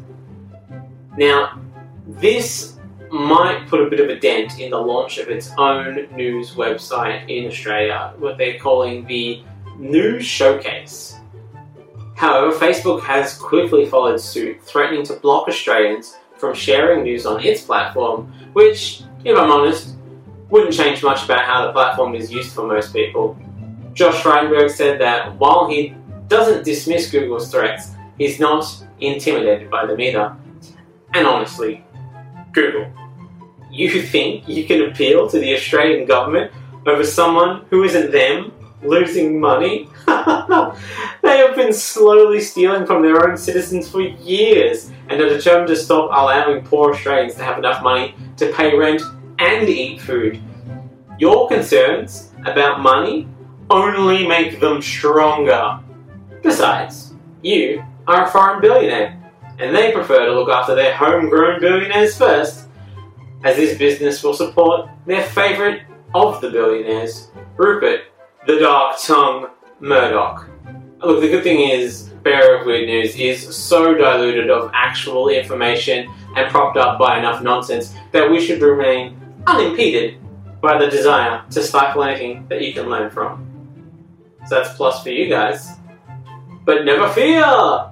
Now, this might put a bit of a dent in the launch of its own news website in Australia, what they're calling the News Showcase. However, Facebook has quickly followed suit, threatening to block Australians from sharing news on its platform, which, if I'm honest, wouldn't change much about how the platform is used for most people. Josh Frydenberg said that while he doesn't dismiss Google's threats, he's not intimidated by them either. And honestly, Google, you think you can appeal to the Australian government over someone who isn't them losing money? They have been slowly stealing from their own citizens for years and are determined to stop allowing poor Australians to have enough money to pay rent and eat food. Your concerns about money only make them stronger. Besides, you are a foreign billionaire, and they prefer to look after their homegrown billionaires first, as this business will support their favourite of the billionaires, Rupert the Dark Tongue Murdoch. Look, the good thing is, Bearer of Weird News is so diluted of actual information and propped up by enough nonsense that we should remain unimpeded by the desire to stifle anything that you can learn from. So that's plus for you guys. But never fear!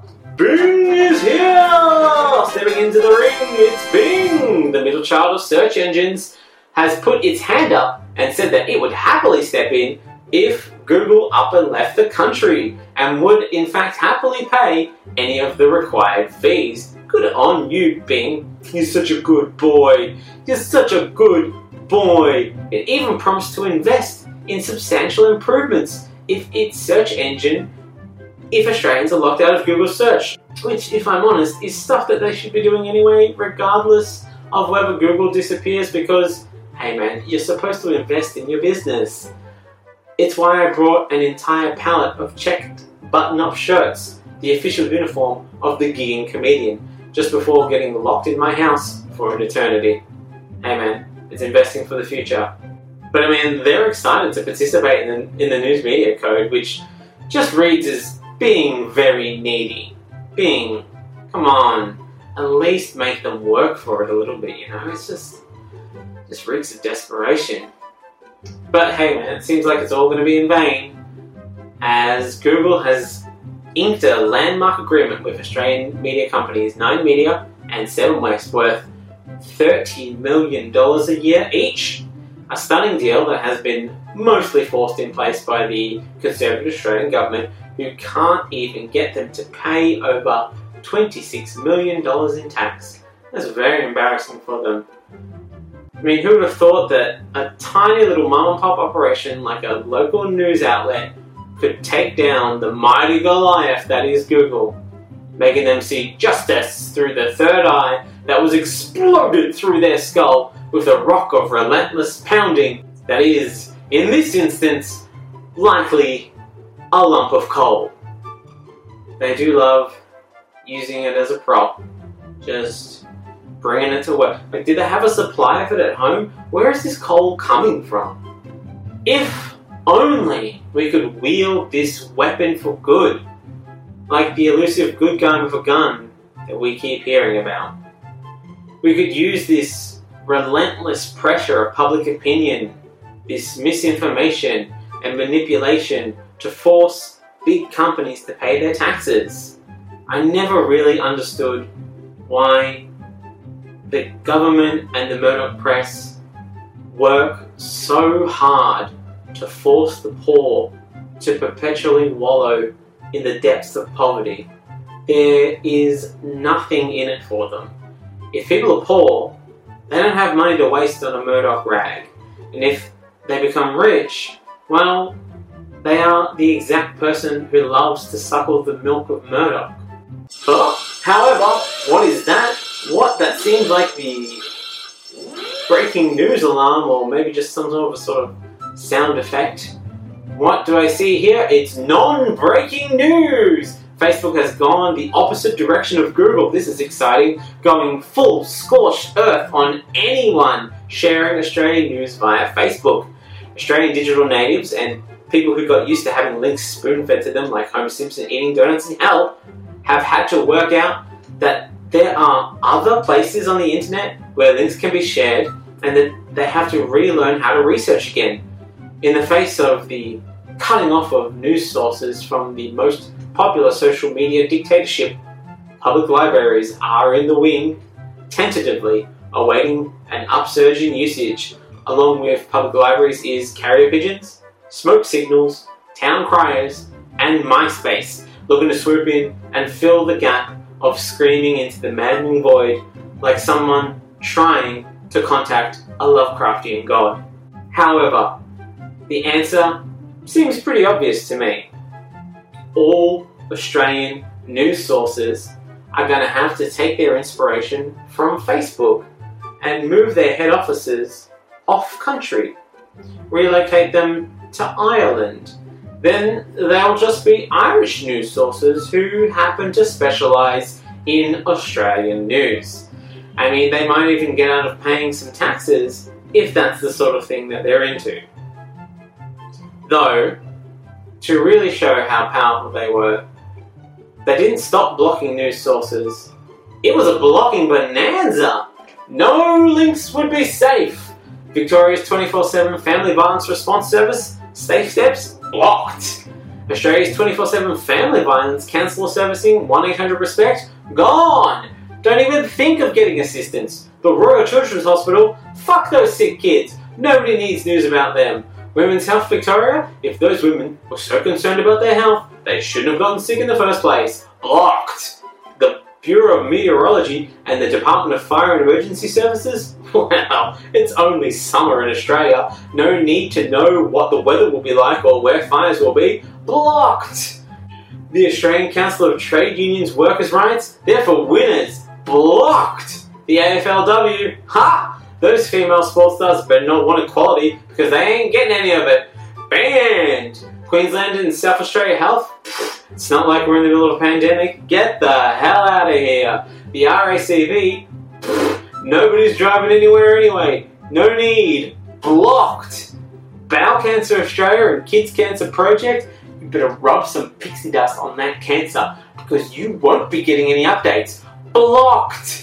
Bing is here! Stepping into the ring, it's Bing! The middle child of search engines has put its hand up and said that it would happily step in if Google up and left the country, and would in fact happily pay any of the required fees. Good on you, Bing. You're such a good boy. You're such a good boy. It even promised to invest in substantial improvements if its search engine, if Australians are locked out of Google search. Which, if I'm honest, is stuff that they should be doing anyway, regardless of whether Google disappears, because, hey man, you're supposed to invest in your business. It's why I brought an entire palette of checked button-up shirts, the official uniform of the gigging comedian, just before getting locked in my house for an eternity. Hey man, it's investing for the future. But I mean, they're excited to participate in the, in the News Media Code, which just reads as being very needy. Being, come on, at least make them work for it a little bit, you know? It's just, just reeks of desperation. But hey man, it seems like it's all going to be in vain, as Google has inked a landmark agreement with Australian media companies Nine Media and Seven West worth thirty million dollars a year each. A stunning deal that has been mostly forced in place by the Conservative Australian government, who can't even get them to pay over twenty-six million dollars in tax. That's very embarrassing for them. I mean, who would have thought that a tiny little mom and pop operation like a local news outlet could take down the mighty Goliath that is Google, making them see justice through the third eye that was exploded through their skull with a rock of relentless pounding that is, in this instance, likely a lump of coal. They do love using it as a prop, just bringing it to work. Like, did they have a supply of it at home? Where is this coal coming from? If only we could wield this weapon for good, like the elusive good guy with a gun that we keep hearing about. We could use this relentless pressure of public opinion, this misinformation and manipulation to force big companies to pay their taxes. I never really understood why the government and the Murdoch press work so hard to force the poor to perpetually wallow in the depths of poverty, there is nothing in it for them. If people are poor, they don't have money to waste on a Murdoch rag. And if they become rich, well, they are the exact person who loves to suckle the milk of Murdoch. Oh, however, what is that? What? That seems like the breaking news alarm, or maybe just some sort of a sort of sound effect. What do I see here? It's non-breaking news! Facebook has gone the opposite direction of Google. This is exciting. Going full scorched earth on anyone sharing Australian news via Facebook. Australian digital natives and people who got used to having links spoon-fed to them, like Homer Simpson eating donuts in hell, have had to work out that there are other places on the internet where links can be shared, and that they have to relearn how to research again. In the face of the cutting off of news sources from the most popular social media dictatorship, public libraries are in the wing, tentatively awaiting an upsurge in usage. Along with public libraries is carrier pigeons, smoke signals, town criers, and MySpace, looking to swoop in and fill the gap of screaming into the maddening void like someone trying to contact a Lovecraftian god. However, the answer seems pretty obvious to me. All Australian news sources are going to have to take their inspiration from Facebook and move their head offices off country, relocate them to Ireland. Then they'll just be Irish news sources who happen to specialise in Australian news. I mean, they might even get out of paying some taxes if that's the sort of thing that they're into. Though, to really show how powerful they were, they didn't stop blocking news sources. It was a blocking bonanza! No links would be safe! Victoria's twenty-four seven Family Violence Response Service, Safe Steps, blocked! Australia's twenty-four seven Family Violence Counsellor Servicing, one eight hundred RESPECT, gone! Don't even think of getting assistance. The Royal Children's Hospital, fuck those sick kids. Nobody needs news about them. Women's Health Victoria, if those women were so concerned about their health, they shouldn't have gotten sick in the first place. Blocked! The Bureau of Meteorology and the Department of Fire and Emergency Services? Well, it's only summer in Australia. No need to know what the weather will be like or where fires will be. Blocked! The Australian Council of Trade Unions Workers' Rights? They're for winners. Blocked! The A F L W? Ha! Those female sports stars better not want equality because they ain't getting any of it. Banned! Queensland and South Australia Health? It's not like we're in the middle of a pandemic. Get the hell out of here. The R A C V? Nobody's driving anywhere anyway. No need. Blocked! Bowel Cancer Australia and Kids Cancer Project? You better rub some pixie dust on that cancer because you won't be getting any updates. Blocked!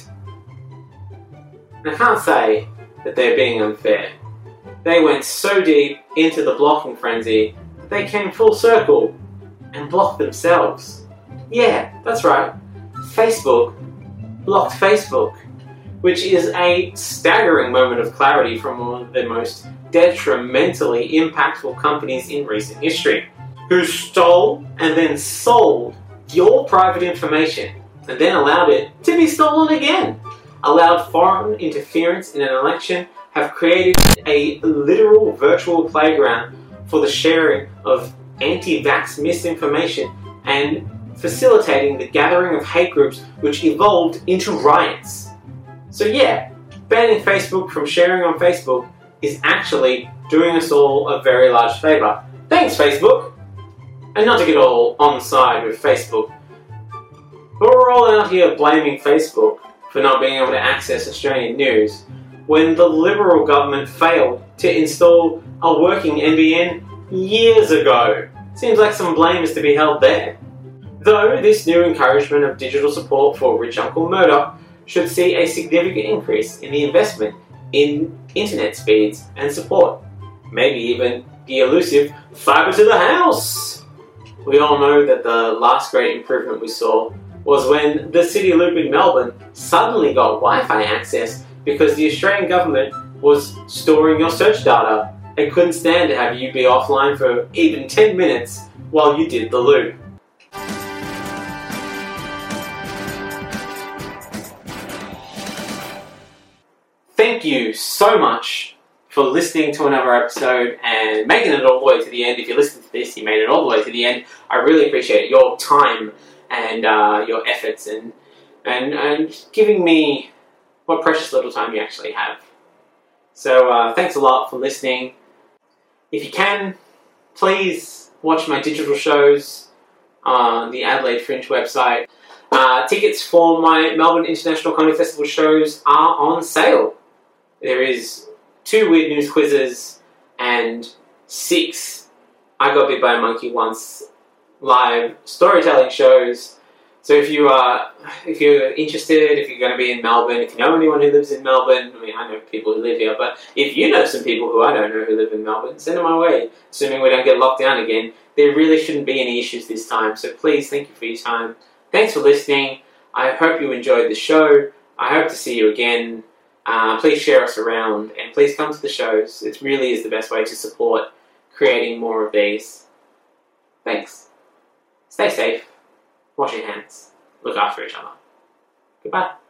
I can't say that they're being unfair. They went so deep into the blocking frenzy that they came full circle and blocked themselves. Yeah, that's right. Facebook blocked Facebook, which is a staggering moment of clarity from one of the most detrimentally impactful companies in recent history, who stole and then sold your private information and then allowed it to be stolen again. Allowed foreign interference in an election, have created a literal virtual playground for the sharing of anti-vax misinformation and facilitating the gathering of hate groups which evolved into riots. So yeah, banning Facebook from sharing on Facebook is actually doing us all a very large favour. Thanks, Facebook! And not to get all on side with Facebook, but we're all out here blaming Facebook for not being able to access Australian news, when the Liberal government failed to install a working N B N years ago. Seems like some blame is to be held there. Though this new encouragement of digital support for rich Uncle Murdoch should see a significant increase in the investment in internet speeds and support. Maybe even the elusive fibre to the house! We all know that the last great improvement we saw was when the City Loop in Melbourne suddenly got Wi-Fi access because the Australian government was storing your search data and couldn't stand to have you be offline for even ten minutes while you did the loop. thank you so much for listening to another episode and making it all the way to the end. If you listen to this, you made it all the way to the end. I really appreciate your time and uh, your efforts and, and, and giving me what precious little time you actually have. So uh, thanks a lot for listening. If you can, please watch my digital shows on the Adelaide Fringe website. Uh, tickets for my Melbourne International Comedy Festival shows are on sale. There is two Weird News quizzes and six I Got Bit by a Monkey Once live storytelling shows. So if you are, if you're interested, if you're going to be in Melbourne, if you know anyone who lives in Melbourne, I mean, I know people who live here, but if you know some people who I don't know who live in Melbourne, send them my way. Assuming we don't get locked down again, there really shouldn't be any issues this time. So please, thank you for your time. Thanks for listening. I hope you enjoyed the show. I hope to see you again. Uh, please share us around, and please come to the shows. It really is the best way to support creating more of these. Thanks. Stay safe. Wash your hands. Look after each other. Goodbye.